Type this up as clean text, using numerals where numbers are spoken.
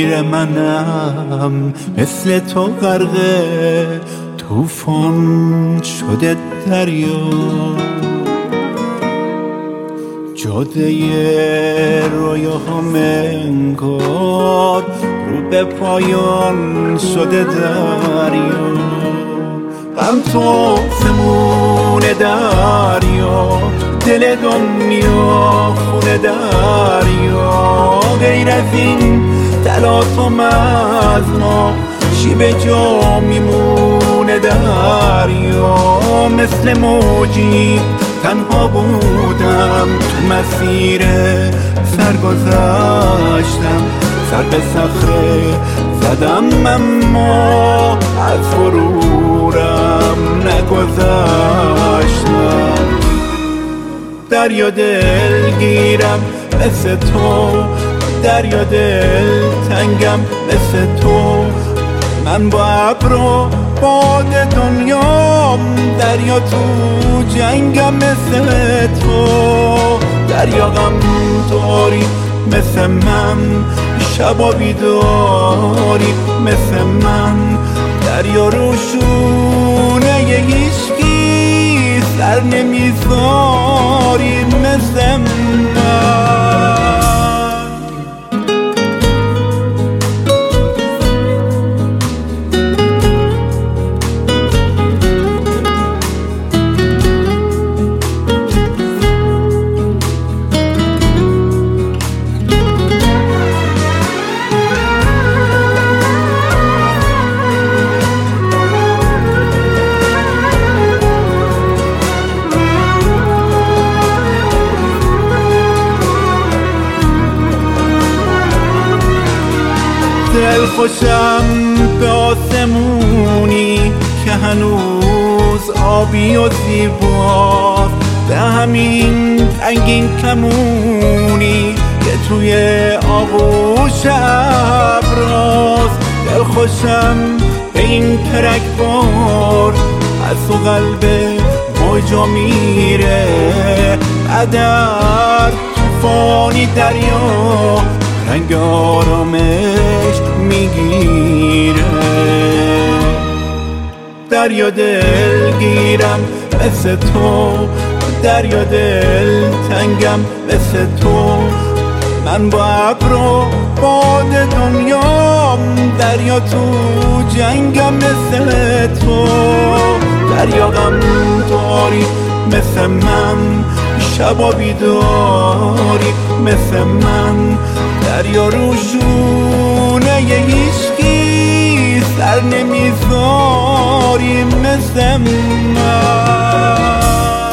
غیر منم مثل تو غرق طوفان شده دریا، جاده رویاهام انگار رو به پایان شده دریا، غم تو سمون دریا، دل دنیا خونه دریا، غیر از این تلاطم از ما چی به جا میمونه دریا، مثل موجی تنها بودم تو مسیر سرگذشتم، سر به صخره زدم اما از غرورم نگذشتم. دریا دل گیرم مثل تو، دریا دل تنگم مثل تو، من با ابر و باد دنیام، دریا تو جنگم مثل تو، دریا غم داری مثل من، شبا بیداری مثل من، دریا روشونه هیچکی سر نمیذاری مثل من. دل خوشم به آسمونی که هنوز آبی و زیباست، به همین رنگین کمونی که توی آغوش ابراست. دل خوشم به این ترکبار از تو قلب موجا میره، در طوفانی دریا رنگ آرامش میگیره. دریا دل گیرم مثل تو، دریا دل تنگم مثل تو، من با ابر و باد دنیام، دریا تو جنگم مثل تو، دریا غم داری مثل من، شبا بیداری مثل من، دریا روشونه هیچکی سر نمیذاری مثل من.